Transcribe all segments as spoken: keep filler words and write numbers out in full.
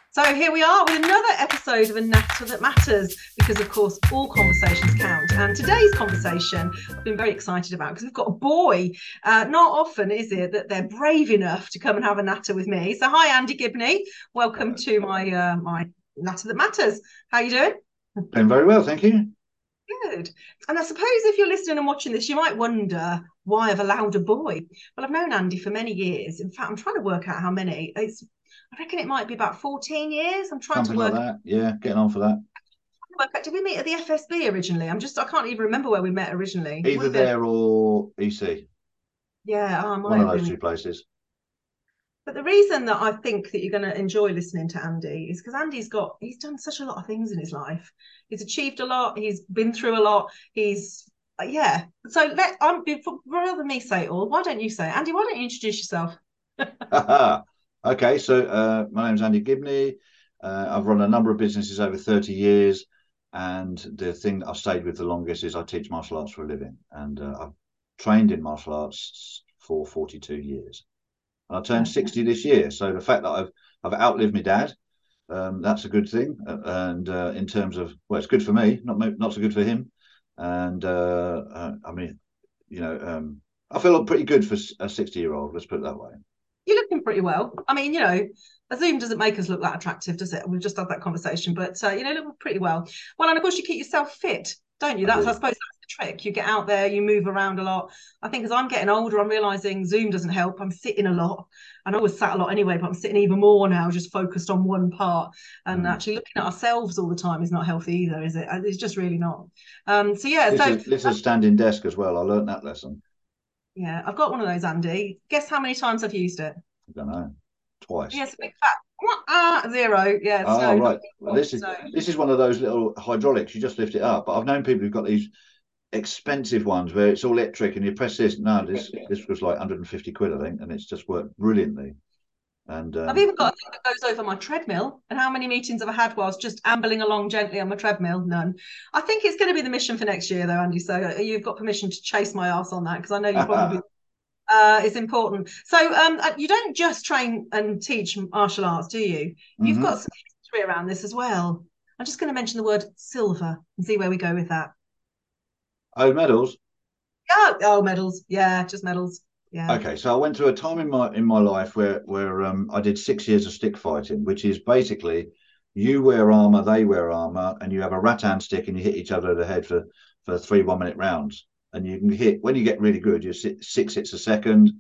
So here we are with another episode of A Natter That Matters, because of course all conversations count. And today's conversation I've been very excited about because we've got a boy. Uh, not often is it that they're brave enough to come and have a natter with me. So hi Andy Gibney, welcome Hello. to my uh, my Natter That Matters. How you doing? Doing very well, thank you. Good. And I suppose if you're listening and watching this, you might wonder why I've allowed a boy. Well, I've known Andy for many years. In fact, I'm trying to work out how many. It's I reckon it might be about fourteen years. I'm trying to Something like work that. Yeah, getting on for that. work out. Did we meet at the F S B originally? I'm just I can't even remember where we met originally. It would Either have been, there or E C, yeah, oh, I might one of have those been. two places. But the reason that I think that you're going to enjoy listening to Andy is because Andy's got he's done such a lot of things in his life. He's achieved a lot. He's been through a lot. He's uh, yeah. So let I'm before rather than me say it all. Why don't you say it? Andy? Why don't you introduce yourself? Okay, so uh, my name's Andy Gibney. Uh, I've run a number of businesses over thirty years, and the thing that I've stayed with the longest is I teach martial arts for a living, and uh, I've trained in martial arts for forty-two years. And I turned Okay. sixty this year, so the fact that I've I've outlived my dad, um, that's a good thing. Uh, And uh, in terms of, well, it's good for me, not not so good for him. And uh, uh, I mean, you know, um, I feel pretty good for a sixty year old. Let's put it that way. You're looking pretty well. I mean, you know, a Zoom doesn't make us look that attractive, does it? We've just had that conversation, but uh, you know, look pretty well. Well, and of course, you keep yourself fit, don't you? I That's, I do. suppose, that's the trick. You get out there, you move around a lot. I think as I'm getting older, I'm realizing Zoom doesn't help. I'm sitting a lot, and I always sat a lot anyway, but I'm sitting even more now, just focused on one part. And Mm. actually, looking at ourselves all the time is not healthy either, is it? It's just really not. Um, so yeah, This so is this is a standing desk as well. I learned that lesson. yeah, I've got one of those, Andy. Guess how many times I've used it? I don't know, twice. Yes, big fat ah, zero. Yes, Oh, no, not right. Well, this is no. this is one of those little hydraulics. You just lift it up. But I've known people who've got these expensive ones where it's all electric and you press this. No, this this was like one hundred fifty quid, I think, and it's just worked brilliantly. And I've um, even got a thing that goes over my treadmill. And how many meetings have I had whilst just ambling along gently on my treadmill? None. I think it's going to be the mission for next year, though, Andy. So uh, you've got permission to chase my ass on that because I know you probably uh, it's important. So um, uh, you don't just train and teach martial arts, do you? You've got hmm some history around this as well. I'm just going to mention the word silver and see where we go with that. oh, medals. Oh, oh, medals. Yeah, just medals. Yeah. Okay, so I went through a time in my in my life where where um, I did six years of stick fighting, which is basically you wear armor, they wear armor, and you have a rattan stick and you hit each other over the head for for three one minute rounds. And you can hit when you get really good, you're six hits a second.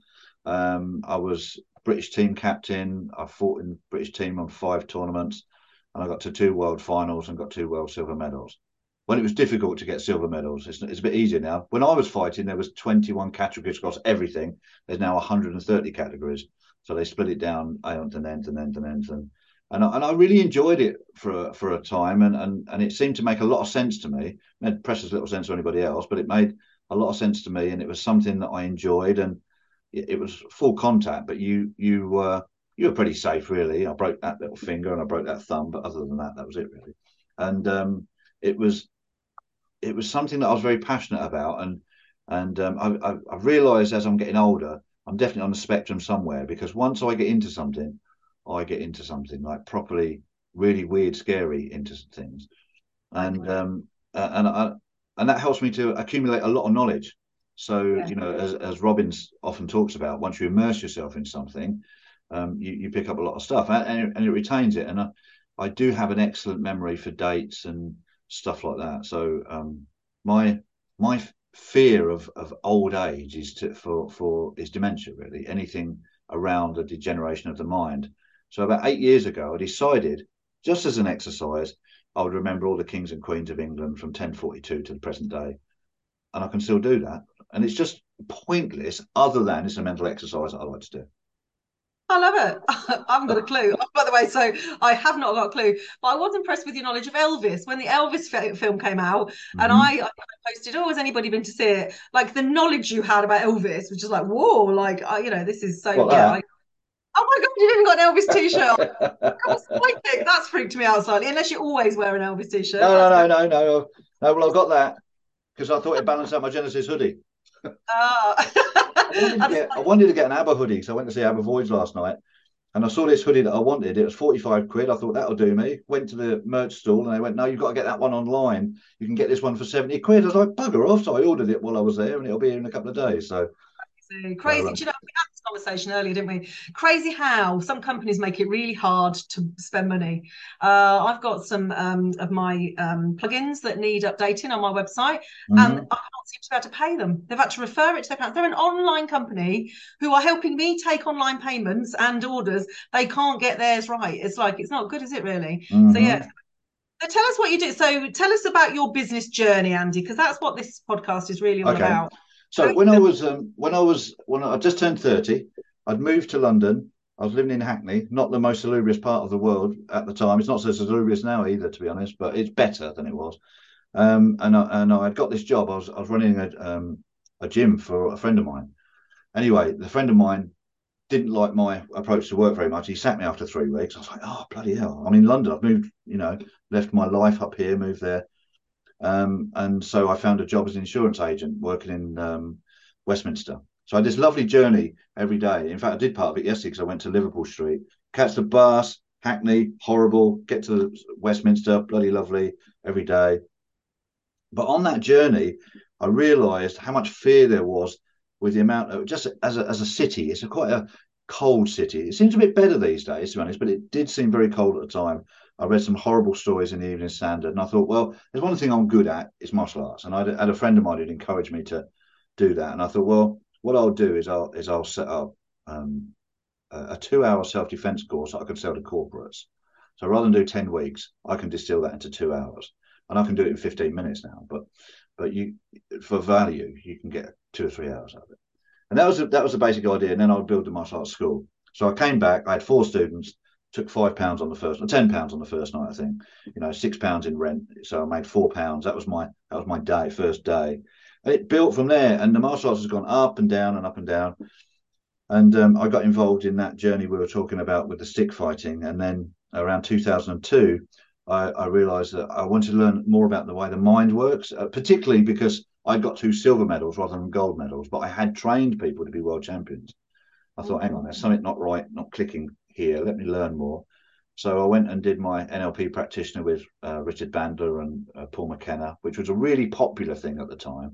Um, I was British team captain. I fought in British team on five tournaments, and I got to two world finals and got two world silver medals when it was difficult to get silver medals. It's, it's a bit easier now. When I was fighting, there was twenty-one categories across everything. There's now one hundred thirty categories. So they split it down end and end and end and end. And, and, I, and I really enjoyed it for a, for a time. And, and, and it seemed to make a lot of sense to me. It made precious little sense to anybody else, but it made a lot of sense to me. And it was something that I enjoyed. And it, it was full contact, but you, you, uh, you were pretty safe, really. I broke that little finger and I broke that thumb, but other than that, that was it, really. And um, it was it was something that I was very passionate about, and and um, I, I, I've realised as I'm getting older, I'm definitely on the spectrum somewhere because once I get into something, I get into something like properly, really weird, scary into things, and Okay. um, uh, and I, and that helps me to accumulate a lot of knowledge. So Yeah. you know, as as Robbins often talks about, once you immerse yourself in something, um, you you pick up a lot of stuff, and, and, it, and it retains it. And I, I do have an excellent memory for dates and stuff like that. So um, my my fear of of old age is to for for is dementia, really, anything around the degeneration of the mind. So about eight years ago, I decided, just as an exercise, I would remember all the kings and queens of England from ten forty-two to the present day, and I can still do that. And it's just pointless, other than it's a mental exercise that I like to do. I love it. I haven't got a clue. Oh, by the way, so I have not got a clue, but I was impressed with your knowledge of Elvis when the Elvis fi- film came out, and Mm-hmm. I, I posted, "Oh, has anybody been to see it?" Like the knowledge you had about Elvis was just like, "Whoa!" Like, I, you know, this is so. What Yeah. I, that? oh my God, you even got an Elvis t-shirt. I was psychic. That's freaked me out slightly. Unless you always wear an Elvis t-shirt, No, no, that's no, very. no, no, no. Well, I got that because I thought it balanced out my Genesis hoodie. Uh, I wanted to that's get, I wanted to get an ABBA hoodie, so I went to see ABBA Voyage last night, And I saw this hoodie that I wanted. It was forty-five quid. I thought that'll do me. Went to the merch stall and they went, no, you've got to get that one online. You can get this one for seventy quid. I was like, bugger off. So I ordered it while I was there and it'll be here in a couple of days. So, Crazy. so Crazy. um, Do you know, we had this conversation earlier, didn't we? Crazy how some companies make it really hard to spend money. Uh, I've got some um, of my um, plugins that need updating on my website, and mm-hmm. I can't seem to be able to pay them. They've had to refer it to their account. They're an online company who are helping me take online payments and orders. They can't get theirs right. It's like, it's not good, is it really? So, yeah. Mm-hmm. So tell us what you do. So tell us about your business journey, Andy, because that's what this podcast is really all Okay. about. So when I was um, when I was when I just turned thirty, I'd moved to London. I was living in Hackney, not the most salubrious part of the world at the time. It's not so salubrious now either, to be honest, but it's better than it was. Um, and I, and I'd got this job. I was I was running a um, a gym for a friend of mine. Anyway, the friend of mine didn't like my approach to work very much. He sacked me after three weeks. I was like, oh bloody hell! I'm in London. I've moved, you know, left my life up here, moved there. Um, and so I found a job as an insurance agent working in um, Westminster. So I had this lovely journey every day. In fact, I did part of it yesterday because I went to Liverpool Street, catch the bus, Hackney, horrible, get to Westminster, bloody lovely every day. But on that journey, I realised how much fear there was with the amount of just as a, as a city. It's a quite a cold city. It seems a bit better these days, to be honest, but it did seem very cold at the time. I read some horrible stories in the Evening Standard, and I thought, well, there's one thing I'm good at is martial arts, and I had a friend of mine who'd encouraged me to do that, and I thought, well, what I'll do is I'll is I'll set up um, a, a two-hour self-defense course that I can sell to corporates. So rather than do ten weeks, I can distill that into two hours, and I can do it in fifteen minutes now. But but you for value, you can get two or three hours out of it. And that was a, that was the basic idea. And then I would build the martial arts school. So I came back. I had four students. Took five pounds on the first, or ten pounds on the first night. I think, you know, six pounds in rent. So I made four pounds. That was my that was my day, first day. And it built from there. And the martial arts has gone up and down and up and down. And um, I got involved in that journey we were talking about with the stick fighting. And then around two thousand two, I, I realized that I wanted to learn more about the way the mind works, uh, particularly because I got two silver medals rather than gold medals, but I had trained people to be world champions. I thought, hang on, there's something not right, not clicking here. Let me learn more. So I went and did my N L P practitioner with uh, Richard Bandler and uh, Paul McKenna, which was a really popular thing at the time,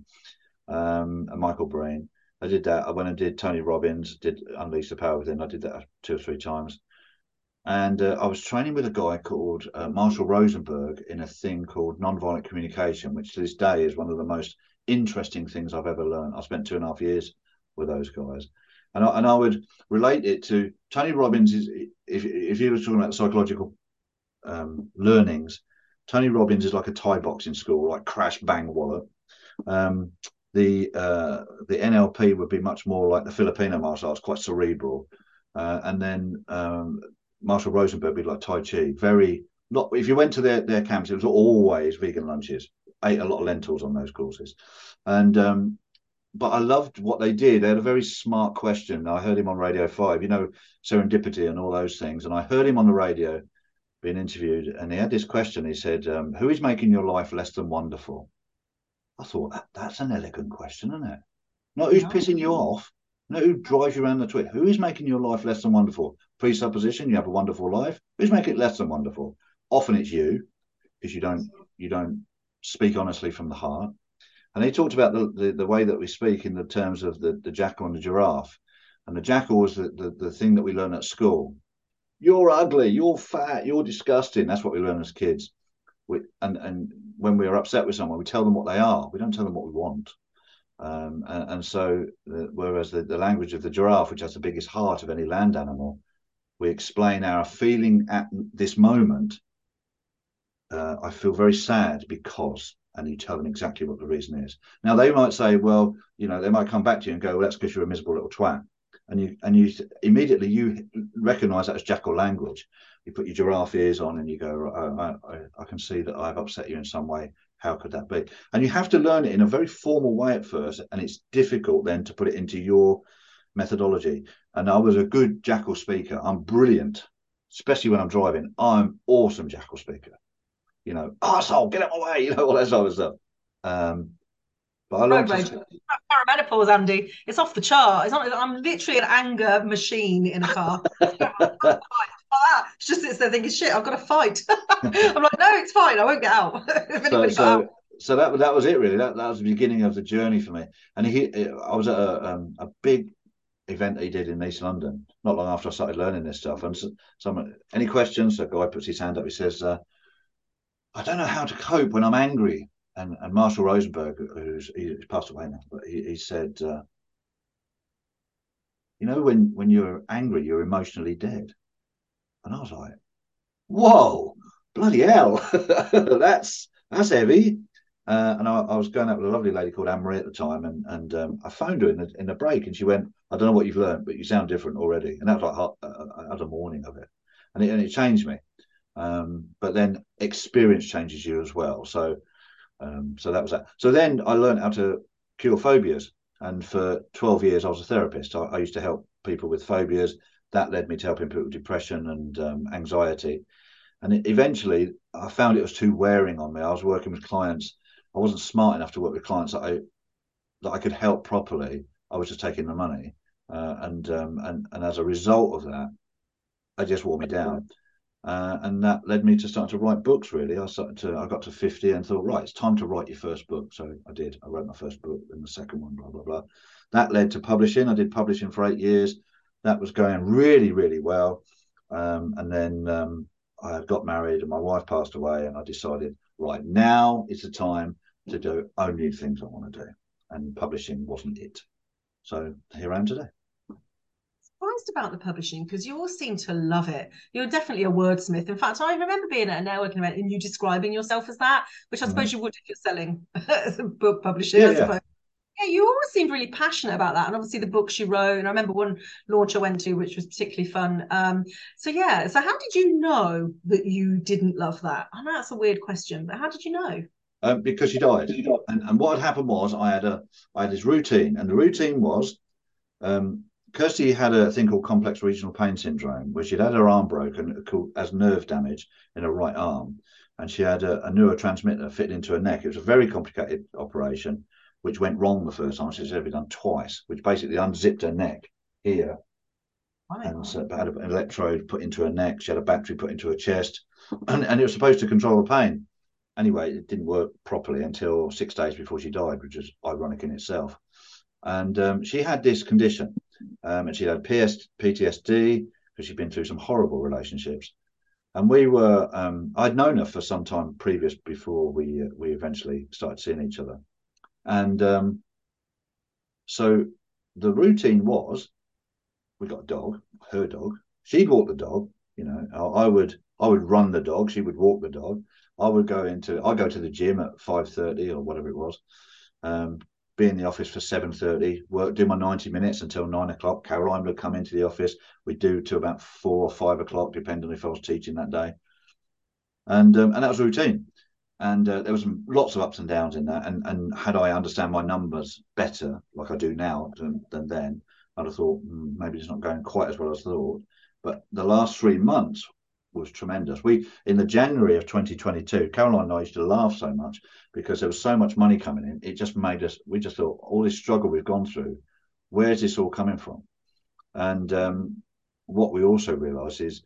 um, and Michael Brain. I did that. I went and did Tony Robbins, did Unleash the Power Within. I did that two or three times. And uh, I was training with a guy called uh, Marshall Rosenberg in a thing called nonviolent communication, which to this day is one of the most interesting things I've ever learned. I spent two and a half years with those guys. And I, and I would relate it to Tony Robbins. Is if, if you were talking about psychological um, learnings, Tony Robbins is like a Thai boxing school, like crash, bang, wallop. Um, the uh, the N L P would be much more like the Filipino martial arts, quite cerebral. Uh, and then um, Marshall Rosenberg would be like Tai Chi, very not. If you went to their their camps, it was always vegan lunches. Ate a lot of lentils on those courses, and um, but I loved what they did. They had a very smart question. I heard him on Radio five, you know, serendipity and all those things. And I heard him on the radio being interviewed, and he had this question. He said, um, who is making your life less than wonderful? I thought, that, that's an elegant question, isn't it? Not who's Yeah. pissing you off, not who drives you around the twit. Who is making your life less than wonderful? Presupposition, you have a wonderful life. Who's making it less than wonderful? Often it's you, because you don't you don't speak honestly from the heart. And he talked about the, the, the way that we speak in the terms of the, the jackal and the giraffe. And the jackal was the, the, the thing that we learn at school. You're ugly, you're fat, you're disgusting. That's what we learn as kids. We, and, and when we're upset with someone, we tell them what they are. We don't tell them what we want. Um, and, and so, the, whereas the, the language of the giraffe, which has the biggest heart of any land animal, we explain our feeling at this moment. Uh, I feel very sad because, and you tell them exactly what the reason is. Now they might say, well, you know, they might come back to you and go, well, that's because you're a miserable little twat. And you and you immediately you recognize that as jackal language. You put your giraffe ears on and you go, I, I, I can see that I've upset you in some way. How could that be? And you have to learn it in a very formal way at first, and it's difficult then to put it into your methodology. And I was a good jackal speaker. I'm brilliant, especially when I'm driving. I'm awesome jackal speaker. You know, arsehole, get out of my way, you know, all that sort of stuff. Um, But I like Road to rage. say, Perimenopause, Andy. It's off the chart. It's not, I'm literally an anger machine in a car. Ah, it's just it's there thinking, shit, I've got to fight. I'm like, no, it's fine. I won't get out. If so anybody got out. so so that that was it really. That that was the beginning of the journey for me. And he, I was at a um, a big event he did in East London not long after I started learning this stuff. And so, some any questions? A guy puts his hand up. He says, uh, "I don't know how to cope when I'm angry." And and Marshall Rosenberg, who's he's passed away now, but he, he said, uh, "You know, when when you're angry, you're emotionally dead." And I was like, "Whoa, bloody hell, that's that's heavy." Uh, and I, I was going out with a lovely lady called Anne Marie at the time, and and um, I phoned her in the in the break, and she went, "I don't know what you've learned, but you sound different already." And that was like I had a morning of it, and it and it changed me. Um, but then experience changes you as well. So um, so that was that. So then I learned how to cure phobias, and for twelve years I was a therapist. I, I used to help people with phobias. That led me to helping people with depression and um, anxiety. And it, eventually, I found it was too wearing on me. I was working with clients. I wasn't smart enough to work with clients that I that I could help properly. I was just taking the money, uh, and um, and and as a result of that, it just wore me down. Uh, and that led me to start to write books. Really, I started to. I got to fifty and thought, right, it's time to write your first book. So I did. I wrote my first book, and the second one, blah blah blah. That led to publishing. I did publishing for eight years. That was going really, really well. Um, and then um, I got married, and my wife passed away, and I decided, right, now is the time to do only the things I want to do. And publishing wasn't it. So here I am today. Surprised about the publishing because you all seem to love it. You're definitely a wordsmith. In fact, I remember being at a networking event and you describing yourself as that, which I Mm-hmm. suppose you would if you're selling book publishing, Yeah, I yeah. suppose. Yeah, you always seemed really passionate about that. And obviously the books you wrote, and I remember one launch I went to, which was particularly fun. Um, so yeah, so how did you know that you didn't love that? I know that's a weird question, but how did you know? Um, because she died. And, and what had happened was I had a I had this routine, and the routine was um, Kirsty had a thing called complex regional pain syndrome, where she'd had her arm broken called, as nerve damage in her right arm, and she had a, a neurotransmitter fitted into her neck. It was a very complicated operation, which went wrong the first time. She's ever done twice, which basically unzipped her neck here, Right. and so had an electrode put into her neck. She had a battery put into her chest, and, and it was supposed to control the pain. Anyway, it didn't work properly until six days before she died, which is ironic in itself. And um, she had this condition, um, and she had P S, P T S D because she'd been through some horrible relationships. And we were, um, I'd known her for some time previous before we uh, we eventually started seeing each other. And um, so the routine was, we got a dog, her dog. She'd walk the dog. You know, I, I would I would run the dog. She would walk the dog. I would go into I go to the gym at five thirty or whatever it was. Um, be in the office for seven thirty. Work do my ninety minutes until nine o'clock. Caroline would come into the office. We'd do to about four or five o'clock, depending if I was teaching that day. And um, and that was routine. And uh, there was some, lots of ups and downs in that. And and had I understand my numbers better, like I do now than, than then, I'd have thought mm, maybe it's not going quite as well as I thought. But the last three months was tremendous. We in the January of twenty twenty-two, Caroline and I used to laugh so much because there was so much money coming in. It just made us. We just thought all this struggle we've gone through, where's this all coming from? And um, what we also realised is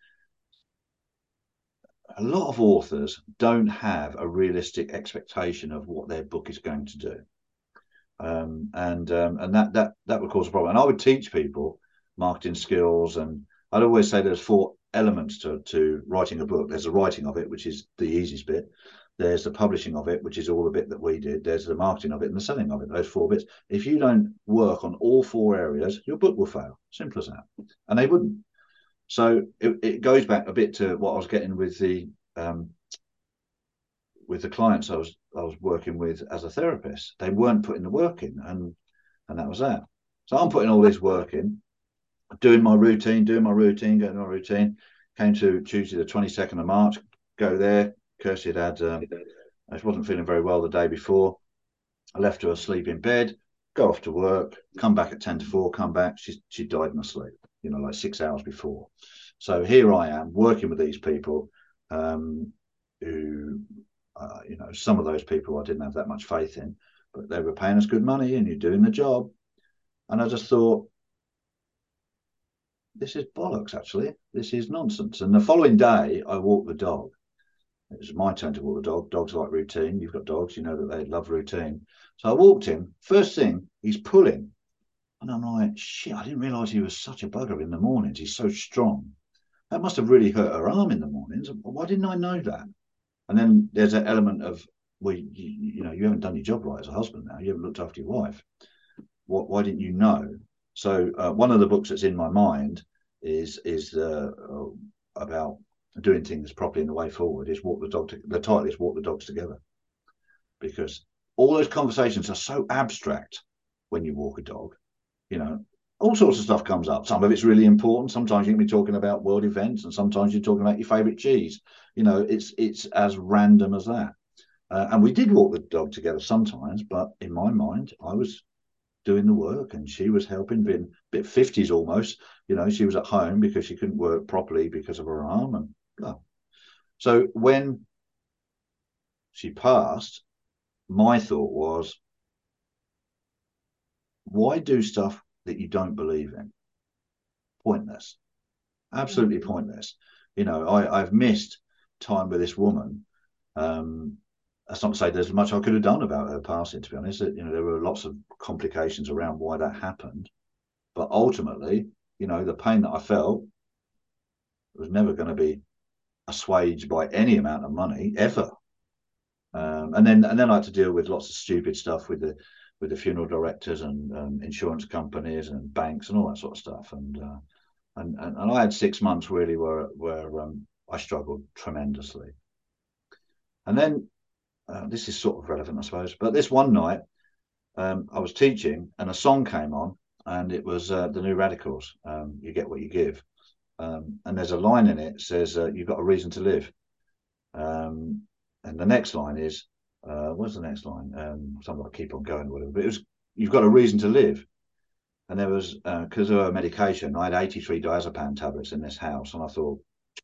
a lot of authors don't have a realistic expectation of what their book is going to do, um, and um, and that that that would cause a problem. And I would teach people marketing skills, and I'd always say there's four elements to to writing a book. There's the writing of it, which is the easiest bit. There's the publishing of it, which is all the bit that we did. There's the marketing of it and the selling of it. Those four bits. If you don't work on all four areas, your book will fail. Simple as that. And they wouldn't. So it, it goes back a bit to what I was getting with the um, with the clients I was I was working with as a therapist. They weren't putting the work in, and and that was that. So I'm putting all this work in, doing my routine, doing my routine, getting my routine. Came to Tuesday the twenty-second of March. Go there. Kirsty had had um, I wasn't feeling very well the day before. I left her asleep in bed. Go off to work. Come back at ten to four. Come back. She she died in her sleep. You know, like six hours before. So here I am working with these people um, who, uh, you know, some of those people I didn't have that much faith in. but they were paying us good money and you're doing the job. And I just thought, this is bollocks, actually. This is nonsense. And the following day, I walked the dog. It was my turn to walk the dog. Dogs like routine. You've got dogs, you know that they love routine. So I walked him. First thing, he's pulling. And I'm like, shit, I didn't realise he was such a bugger in the mornings. He's so strong. That must have really hurt her arm in the mornings. Why didn't I know that? And then there's an element of, well, you, you know, you haven't done your job right as a husband now. You haven't looked after your wife. What? Why didn't you know? So uh, one of the books that's in my mind is is uh, about doing things properly in the way forward. Is walk the dog. To, the title is Walk the Dogs Together, because all those conversations are so abstract when you walk a dog. You know, all sorts of stuff comes up. Some of it's really important. Sometimes you can be talking about world events, and sometimes you're talking about your favourite cheese. You know, it's it's as random as that. Uh, and we did walk the dog together sometimes, but in my mind, I was doing the work and she was helping, being a bit fifties almost. You know, she was at home because she couldn't work properly because of her arm. And blah. So when she passed, my thought was, why do stuff that you don't believe in? Pointless. Absolutely mm-hmm. pointless. You know, I, I've missed time with this woman. Um, that's not to say there's much I could have done about her passing, to be honest. You know, there were lots of complications around why that happened. But ultimately, you know, the pain that I felt was never going to be assuaged by any amount of money ever. Um, and then and then I had to deal with lots of stupid stuff with the with the funeral directors and um, insurance companies and banks and all that sort of stuff. And uh, and, and and I had six months really where where um, I struggled tremendously. And then uh, this is sort of relevant, I suppose. But this one night, um, I was teaching and a song came on, and it was uh, the New Radicals. Um, you get what you give. Um, and there's a line in it that says, uh, you've got a reason to live. Um, and the next line is, uh, what's the next line? Um, something like keep on going or whatever. But it was, you've got a reason to live. And there was, because uh, of her medication, I had eighty-three diazepam tablets in this house. And I thought,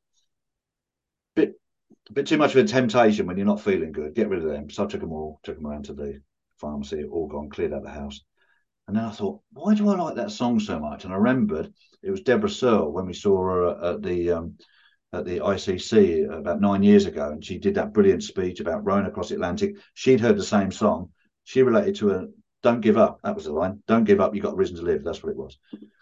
bit, a bit too much of a temptation when you're not feeling good. Get rid of them. So I took them all, took them around to the pharmacy, all gone, cleared out the house. And then I thought, why do I like that song so much? And I remembered it was Deborah Searle when we saw her at the um, at the I C C about nine years ago, and she did that brilliant speech about rowing across the Atlantic. She'd heard the same song. She related to a "Don't give up." That was the line. Don't give up. You've got a reason to live. That's what it was.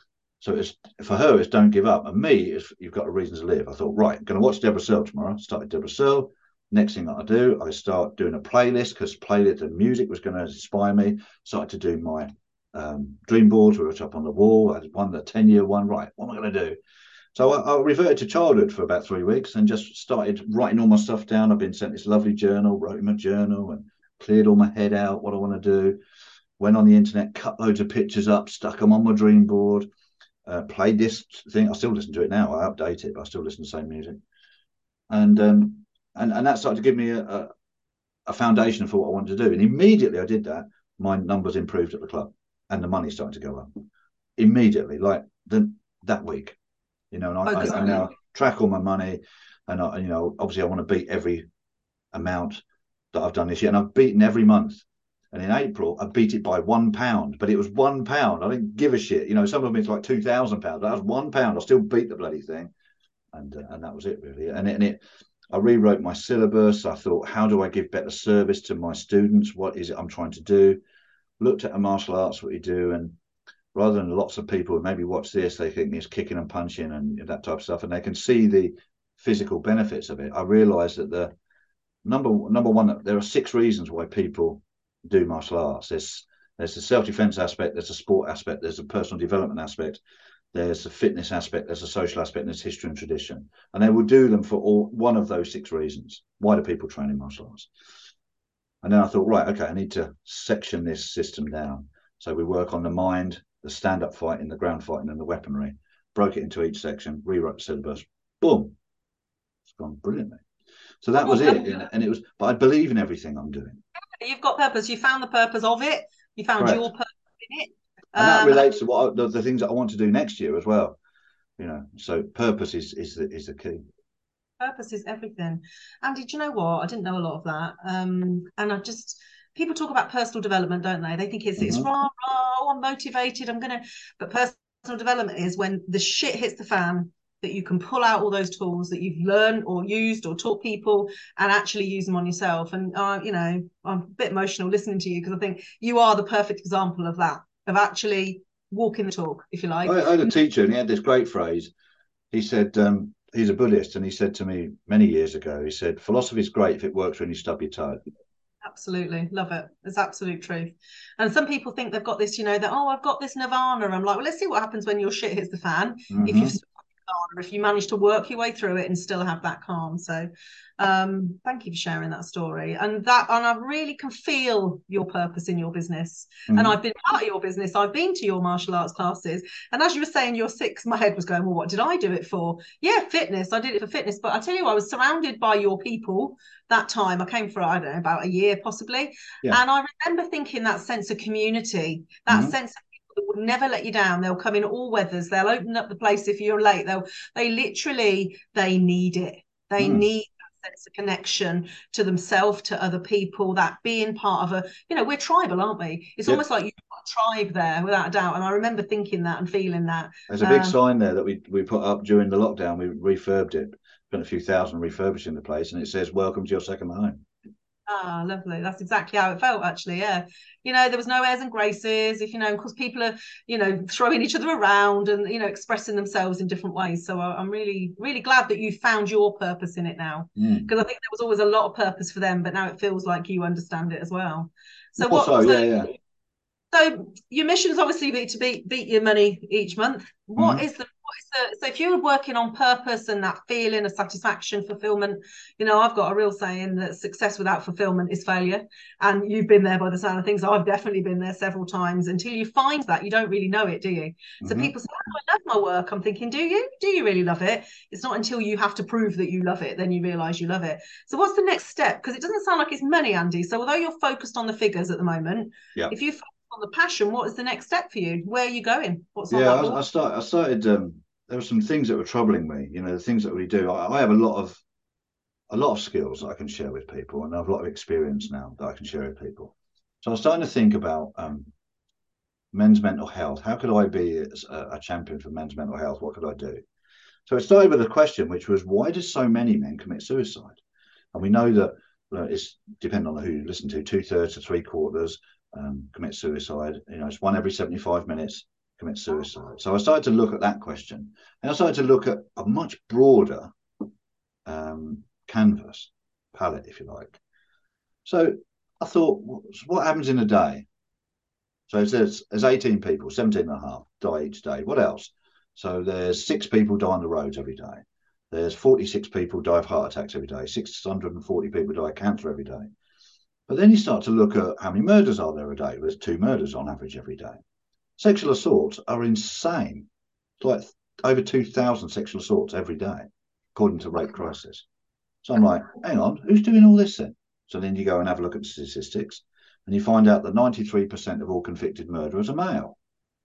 So it's for her, it's don't give up, and me, it's you've got a reason to live. I thought, right, I'm going to watch Deborah Searle tomorrow. Started Deborah Searle. Next thing that I do, I start doing a playlist because playlist and music was going to inspire me. Started to do my Um, dream boards were up on the wall. I had one, the ten year one. Right, what am I going to do? So I, I reverted to childhood for about three weeks and just started writing all my stuff down. I've been sent this lovely journal, wrote in my journal and cleared all my head out, what I want to do. Went on the internet, cut loads of pictures up, stuck them on my dream board, uh, played this thing. I still listen to it now. I update it, but I still listen to the same music. And um, and, and that started to give me a, a, a foundation for what I wanted to do. And immediately I did that, my numbers improved at the club. And the money started to go up immediately, like the, that week, you know. And I, I, I now track all my money, and I, you know, obviously I want to beat every amount that I've done this year, and I've beaten every month. And in April, I beat it by one pound, but it was one pound. I didn't give a shit, you know. Some of them it's like two thousand pounds. That was one pound. I still beat the bloody thing, and uh, and that was it really. And it, and it, I rewrote my syllabus. I thought, how do I give better service to my students? What is it I'm trying to do? Looked at a martial arts, what you do, and rather than lots of people maybe watch this, they think it's kicking and punching and that type of stuff, and they can see the physical benefits of it. I realized that the number number one, there are six reasons why people do martial arts. There's there's the self-defense aspect, there's a sport aspect, there's a personal development aspect, there's a fitness aspect, there's a social aspect, and there's history and tradition. And they will do them for all one of those six reasons. Why do people train in martial arts? And then I thought, right, okay, I need to section this system down. So we work on the mind, the stand-up fighting, the ground fighting, and the weaponry. Broke it into each section, rewrote the syllabus. Boom. It's gone brilliantly. So that was it. And it was, but I believe in everything I'm doing. You've got purpose. You found the purpose of it. You found Correct. Your purpose in it. And that um, relates to what I, the, the things that I want to do next year as well. You know, so purpose is is the, is the key. Purpose is everything. Andy, do you know what? I didn't know a lot of that. Um, and I just, people talk about personal development, don't they? They think it's it's Mm-hmm. rah, rah, I'm motivated, I'm gonna, but personal development is when the shit hits the fan, that you can pull out all those tools that you've learned or used or taught people and actually use them on yourself. And uh, you know, I'm a bit emotional listening to you because I think you are the perfect example of that, of actually walking the talk, if you like. I, I had a teacher and he had this great phrase. He said, um, he's a Buddhist, and he said to me many years ago, he said, philosophy is great if it works when you stub your toe. Absolutely. Love it. It's absolute truth. And some people think they've got this, you know, that, oh, I've got this nirvana. I'm like, well, let's see what happens when your shit hits the fan. If you've Mm-hmm. if you manage to work your way through it and still have that calm. So um thank you for sharing that story. And that and I really can feel your purpose in your business. And Mm-hmm. I've been part of your business. I've been to your martial arts classes. And as you were saying, you're six, my head was going, well, what did I do it for? Yeah, fitness. I did it for fitness. But I tell you, I was surrounded by your people that time. I came for, I don't know, about a year possibly. Yeah. And I remember thinking that sense of community, that Mm-hmm. sense of that will never let you down. They'll come in all weathers. They'll open up the place if you're late. They'll they literally they need it. They Mm. need that sense of connection to themselves, to other people, that being part of a, you know, we're tribal, aren't we? It's Yep. almost like you've got a tribe there without a doubt. And I remember thinking that and feeling that. There's a big Um, sign there that we, we put up during the lockdown. We refurbed it, spent a few thousand refurbishing the place, and it says, welcome to your second home. Ah, lovely. That's exactly how it felt, actually. Yeah. You know, there was no airs and graces, if you know, because people are, you know, throwing each other around and, you know, expressing themselves in different ways. So I, I'm really, really glad that you found your purpose in it now, Mm. because I think there was always a lot of purpose for them, but now it feels like you understand it as well. So More so, what, so yeah, yeah. so your mission is obviously be to beat beat your money each month. What Mm-hmm. is the what is the so if you're working on purpose and that feeling of satisfaction, fulfillment, you know, I've got a real saying that success without fulfillment is failure. And you've been there by the sound of things. I've definitely been there several times. Until you find that, you don't really know it, do you? So Mm-hmm. people say, oh, I love my work. I'm thinking, do you? Do you really love it? It's not until you have to prove that you love it, then you realize you love it. So what's the next step? Because it doesn't sound like it's money, Andy. So although you're focused on the figures at the moment, Yeah. if you on the passion, what is the next step for you? Where are you going? What's on Yeah, that I, board? I started. I started. Um, there were some things that were troubling me. You know, the things that we do. I, I have a lot of a lot of skills that I can share with people, and I have a lot of experience now that I can share with people. So I was starting to think about um, men's mental health. How could I be a, a champion for men's mental health? What could I do? So it started with a question, which was, why do so many men commit suicide? And we know that uh, it's depending on who you listen to, two thirds to three quarters um, commit suicide. You know, it's one every seventy-five minutes commit suicide. So I started to look at that question, and I started to look at a much broader um, canvas palette, if you like. So I thought, what happens in a day? So there's, there's eighteen people, seventeen and a half die each day. What else? So there's six people die on the roads every day. There's forty-six people die of heart attacks every day. six hundred forty people die of cancer every day. But then you start to look at how many murders are there a day. There's two murders on average every day. Sexual assaults are insane. It's like over two thousand sexual assaults every day, according to Rape Crisis. So I'm like, hang on, who's doing all this then? So then you go and have a look at the statistics, and you find out that ninety-three percent of all convicted murderers are male.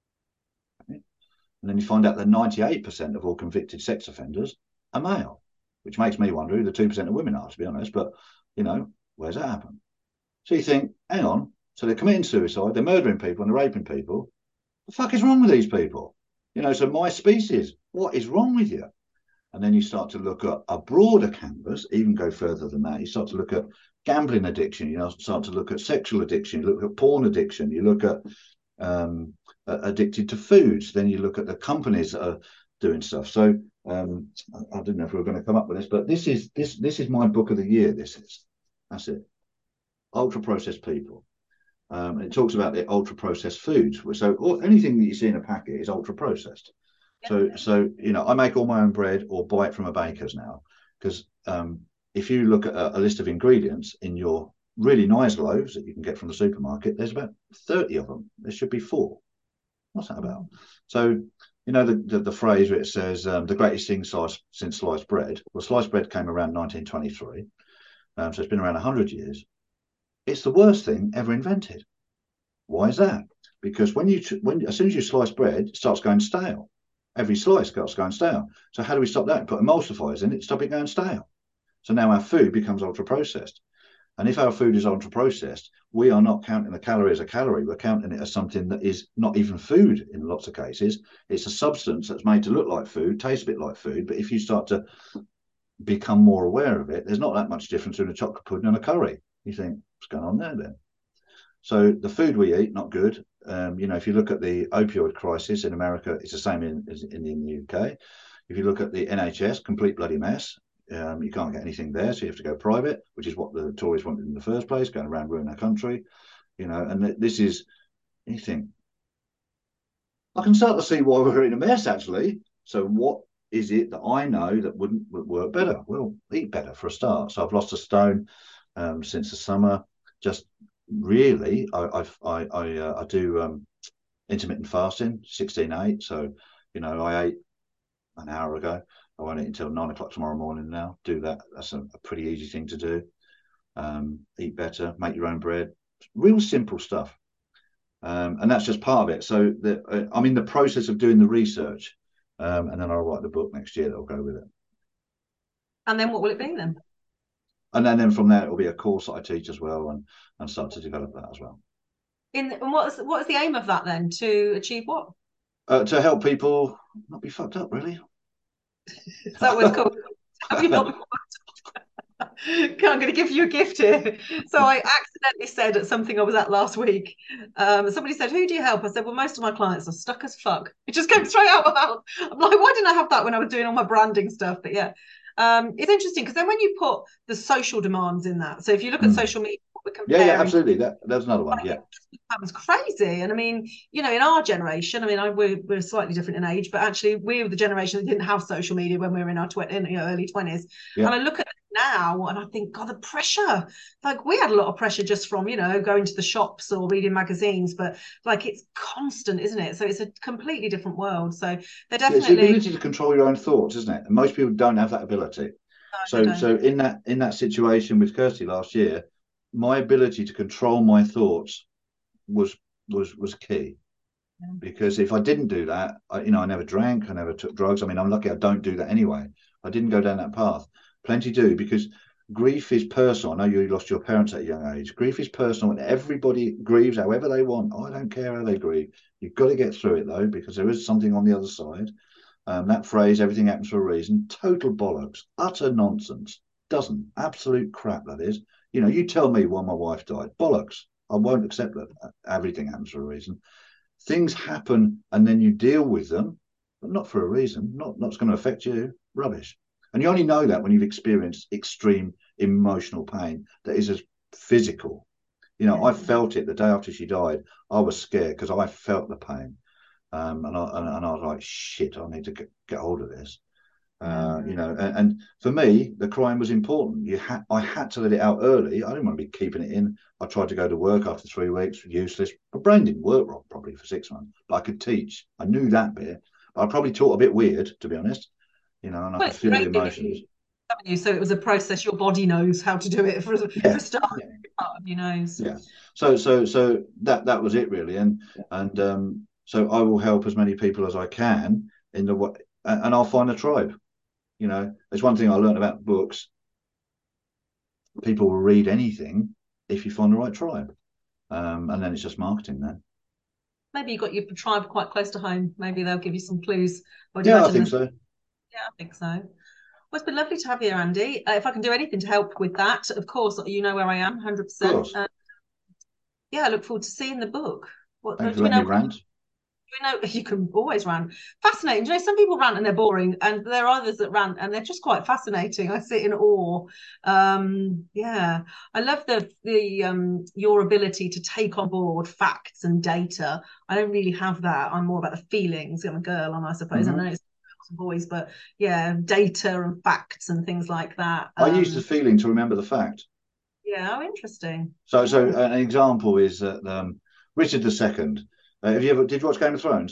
And then you find out that ninety-eight percent of all convicted sex offenders are male, which makes me wonder who the two percent of women are, to be honest. But, you know, where's that happen? So you think, hang on, so they're committing suicide, they're murdering people and they're raping people. The fuck is wrong with these people? You know, so my species, what is wrong with you? And then you start to look at a broader canvas, even go further than that. You start to look at gambling addiction, you know, start to look at sexual addiction, you look at porn addiction, you look at um, uh, addicted to foods, then you look at the companies that are doing stuff. So um, I, I don't know if we're going to come up with this, but this is this this is my book of the year. This is that's it. Ultra processed people. Um, it talks about the ultra processed foods. So or anything that you see in a packet is ultra processed. So, so you know, I make all my own bread or buy it from a baker's now, because um, if you look at a, a list of ingredients in your really nice loaves that you can get from the supermarket, there's about thirty of them. There should be four. What's that about? So, you know, the the, the phrase where it says um, the greatest thing sliced, since sliced bread. Well, sliced bread came around nineteen twenty-three, um, so it's been around one hundred years. It's the worst thing ever invented. Why is that? Because when you when as soon as you slice bread, it starts going stale. Every slice starts going stale. So how do we stop that? Put emulsifiers in it, stop it going stale. So now our food becomes ultra processed. And if our food is ultra processed, we are not counting the calorie as a calorie. We're counting it as something that is not even food in lots of cases. It's a substance that's made to look like food, taste a bit like food. But if you start to become more aware of it, there's not that much difference between a chocolate pudding and a curry. You think, what's going on there then? So the food we eat, not good. Um, you know, if you look at the opioid crisis in America, it's the same in, as in the U K. If you look at the N H S, complete bloody mess. Um, you can't get anything there, so you have to go private, which is what the Tories wanted in the first place, going around ruining our country. You know, and th- this is, you think, I can start to see why we're in a mess, actually. So what is it that I know that wouldn't would work better? Well, eat better for a start. So I've lost a stone um, since the summer. Just really, I I've, I I, uh, I do um, intermittent fasting, sixteen eight. So you know, I ate an hour ago. I won't eat until nine o'clock tomorrow morning now. Do that. That's a, a pretty easy thing to do. Um, eat better, make your own bread. Real simple stuff. Um, and that's just part of it. So the, uh, I'm in the process of doing the research, um, and then I'll write the book next year that'll go with it. And then what will it be then? And then, then from there, it will be a course that I teach as well, and, and start to develop that as well. In and what is what is the aim of that then? To achieve what? Uh, to help people not be fucked up, really. Is that what it's called? Have you not? I'm going to give you a gift here. So I accidentally said at something I was at last week, um, somebody said, who do you help? I said, well, most of my clients are stuck as fuck. It just came straight out of my mouth. I'm like, why didn't I have that when I was doing all my branding stuff? But yeah, um, it's interesting because then when you put the social demands in that, so if you look at mm. social media, we're comparing, yeah, yeah, absolutely. That, that's another one. Yeah. That was crazy. And I mean, you know, in our generation, I mean, I, we're, we're slightly different in age, but actually we were the generation that didn't have social media when we were in our tw- in, you know, early twenties. Yeah. And I look at it now and I think, God, the pressure. Like we had a lot of pressure just from, you know, going to the shops or reading magazines, but like it's constant, isn't it? So it's a completely different world. So they're definitely... Yeah, it's the ability to control your own thoughts, isn't it? And most people don't have that ability. No, so so in that in that situation with Kirsty last year, my ability to control my thoughts was was was key, yeah. Because if I didn't do that, I, you know, I never drank, I never took drugs. I mean, I'm lucky I don't do that anyway. I didn't go down that path. Plenty do, because grief is personal. I know you lost your parents at a young age. Grief is personal, and everybody grieves however they want. I don't care how they grieve. You've got to get through it though, because there is something on the other side. Um, that phrase, everything happens for a reason, total bollocks, utter nonsense. Doesn't, absolute crap that is. You know, you tell me why my wife died, bollocks. I won't accept that. Everything happens for a reason. Things happen and then you deal with them, but not for a reason. Not not going to affect you. Rubbish. And you only know that when you've experienced extreme emotional pain that is as physical. You know, I felt it the day after she died. I was scared because I felt the pain. Um, and, I, and, and I was like, shit, I need to get, get hold of this. Uh, you know, and, and for me, the crying was important. You had, I had to let it out early. I didn't want to be keeping it in. I tried to go to work after three weeks, useless. My brain didn't work properly for six months, but I could teach. I knew that bit. But I probably taught a bit weird, to be honest. You know, and I well, could feel the emotions. You, so it was a process. Your body knows how to do it for, yeah. for start. Yeah. You know. Yeah. So so so that that was it really, and yeah. and um, so I will help as many people as I can in the way, and I'll find a tribe. You know, it's one thing I learned about books. People will read anything if you find the right tribe. Um, and then it's just marketing then. Maybe you got your tribe quite close to home. Maybe they'll give you some clues. I yeah, I think this... so. Yeah, I think so. Well, it's been lovely to have you, Andy. Uh, if I can do anything to help with that, of course, you know where I am, one hundred percent. Uh, yeah, I look forward to seeing the book. What, Thanks for letting me rant. You know, you can always rant. Fascinating. You know, some people rant and they're boring, and there are others that rant and they're just quite fascinating. I sit in awe. Um, yeah, I love the the um, your ability to take on board facts and data. I don't really have that. I'm more about the feelings. I'm a girl, and I suppose mm-hmm. I know it's girls and boys, but yeah, data and facts and things like that. I um, use the feeling to remember the fact. Yeah, oh, interesting. So, so an example is that um, Richard the Second. Uh, have you ever did you watch Game of Thrones?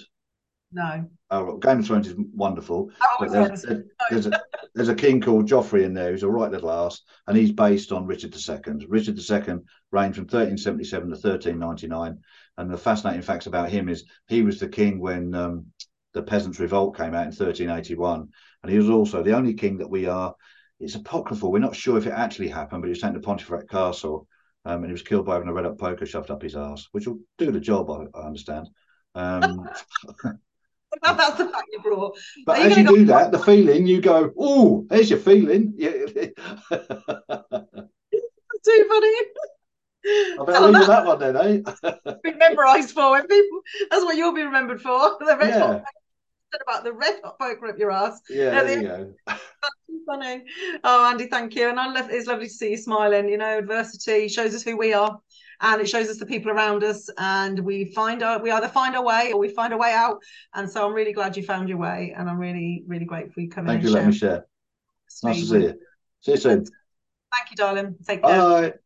No. Oh, well, Game of Thrones is wonderful. Oh, but there's, there's, there's, a, there's a king called Joffrey in there who's a right little arse, and he's based on Richard the Second. Richard the Second reigned from thirteen seventy-seven to thirteen ninety-nine, and the fascinating facts about him is he was the king when um, the Peasants' Revolt came out in thirteen eighty-one, and he was also the only king that we are it's apocryphal. We're not sure if it actually happened, but he was taken to Pontefract Castle, um, and he was killed by having a red hot poker shoved up his arse, which will do the job, I, I understand. Um, That's the fact you brought. but Are you as going you to go? do that, the feeling, you go, oh, there's your feeling. Yeah. Too funny. I better Well, leave with that that one then, eh? be memorised for when people. That's what you'll be remembered for. The red hot Yeah, about the red hot poker up your ass. yeah, At there the you go. funny. Oh, Andy, thank you. And I love, it's lovely to see you smiling. You know, adversity shows us who we are, and it shows us the people around us, and we find our we either find our way or we find a way out. And so I'm really glad you found your way, and I'm really, really grateful you coming Thank and you for letting me sharing share. Nice to see with. you. See you soon. Thank you, darling. Take care. Bye.